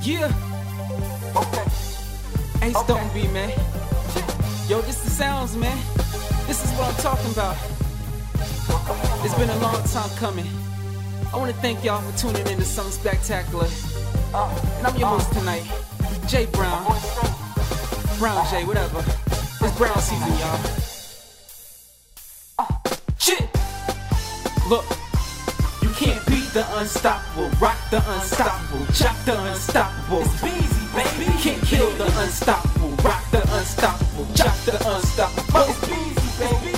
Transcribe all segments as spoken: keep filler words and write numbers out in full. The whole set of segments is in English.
Yeah. Okay. Ace Okay. don't be, man. Yo, this the sounds, man. This is what I'm talking about. It's been a long time coming. I want to thank y'all for tuning in to something spectacular. And I'm your host tonight, Jay Brown. Brown J, whatever. It's Brown season, y'all. Shit! Look, you can't beat the unstoppable, rock the unstoppable, chop the unstoppable. It's Beezy, baby. You can't kill the unstoppable, rock the unstoppable, chop the unstoppable. It's Beezy, baby.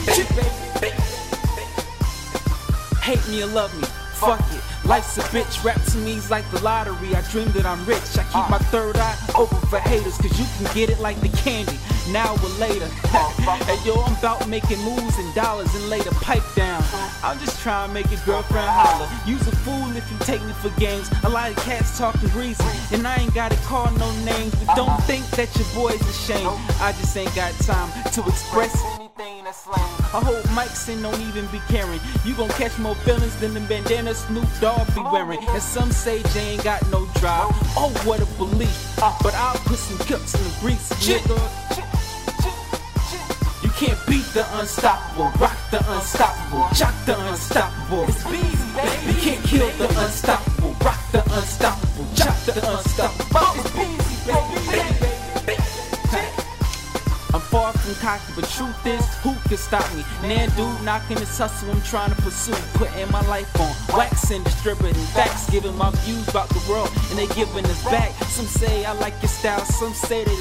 Hate me or love me, fuck it. Life's a bitch, rap to me's like the lottery. I dream that I'm rich, I keep my third eye open for haters, cause you can get it like the candy, now or later. And yo, I'm about making moves and dollars and lay the pipe down. I'm just trying to make your girlfriend holler. You's a fool if you take me for games. A lot of cats talking greasy, and I ain't gotta call no names. But don't think that your boy's ashamed, I just ain't got time to express Anything that's lame. I hold mics and don't even be caring. You gon' catch more feelings than the bandana Snoop Dogg be wearing. And some say Jay ain't got no drive. Oh, what a belief. But I'll put some cups in the grease, nigga. You can't beat the unstoppable, rock the unstoppable, chop the unstoppable. It's Beezy, baby. You can't kill the unstoppable, rock the unstoppable, chop the unstoppable. It's Beezy, baby. I'm far from cocky, but truth is, who can stop me? Nan dude knocking this hustle I'm trying to pursue, putting my life on, waxing, distributing facts, giving my views about the world, and they giving us back. Some say I like your style, some say they